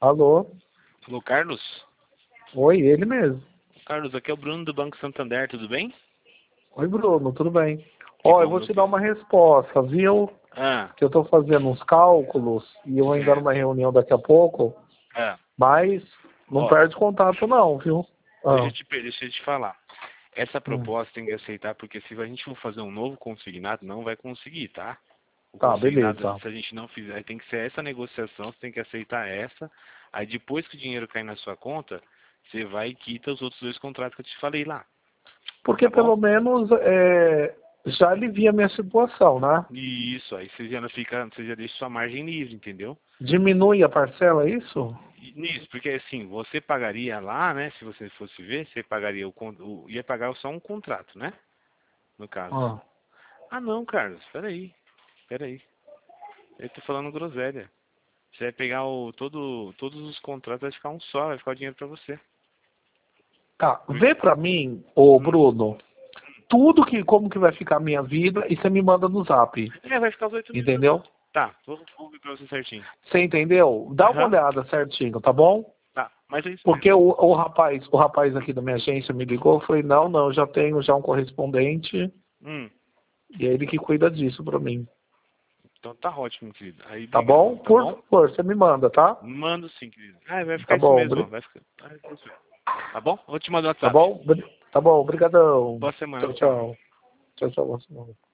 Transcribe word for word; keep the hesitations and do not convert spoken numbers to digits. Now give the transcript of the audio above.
Alô? Alô, Carlos? Oi, ele mesmo. Carlos, aqui é o Bruno do Banco Santander, tudo bem? Oi, Bruno, tudo bem? Que Ó, eu bom, vou meu te dar filho. uma resposta, viu? Ah, Que eu tô fazendo uns cálculos e eu ainda certo. numa reunião daqui a pouco, Ah, mas não ó, perde contato não, viu? deixa eu Ah, te, pe- deixa eu te falar. Essa hum. proposta tem que aceitar, porque se a gente for fazer um novo consignado, não vai conseguir, tá? O Tá, consignado, beleza. se a gente não fizer, tem que ser essa negociação, você tem que aceitar essa. Aí depois que o dinheiro cair na sua conta, você vai e quita os outros dois contratos que eu te falei lá, Porque tá bom? pelo menos é, já alivia a minha situação, né? E isso, aí você já não fica, você já deixa sua margem livre, entendeu? Diminui a parcela, é isso? Nisso, porque assim, você pagaria lá, né? Se você fosse ver, você pagaria o, con- o ia pagar só um contrato, né? No caso. Ah, Ah não, Carlos, peraí, peraí. Eu tô falando groselha. Você vai pegar o, todo, todos os contratos, vai ficar um só, vai ficar o dinheiro pra você. tá, Por- vê pra mim, ô Hum. Bruno, tudo que, como que vai ficar a minha vida e você me manda no zap, É, vai ficar os oito mil entendeu? mesmo. Tá, vou, vou ver pra você certinho. Você entendeu? Dá uma Aham, olhada certinho, tá bom? tá, mas é isso Porque mesmo. o, o rapaz, o rapaz aqui da minha agência me ligou, eu falei, não, não, eu já tenho já um correspondente Hum, e é ele que cuida disso pra mim. então tá ótimo, querido. Aí, Tá obrigado, bom? tá Por bom? favor, você me manda, tá? Mando sim, querido. Ah, vai Tá ficar isso bom, mesmo, ó. obri- Vai ficar, vai ficar isso mesmo. Tá bom? Vou te mandar o tá WhatsApp. bom? Obri- Tá bom, obrigadão. Boa semana, Tchau, tchau. tchau. Tchau, tchau. Boa semana.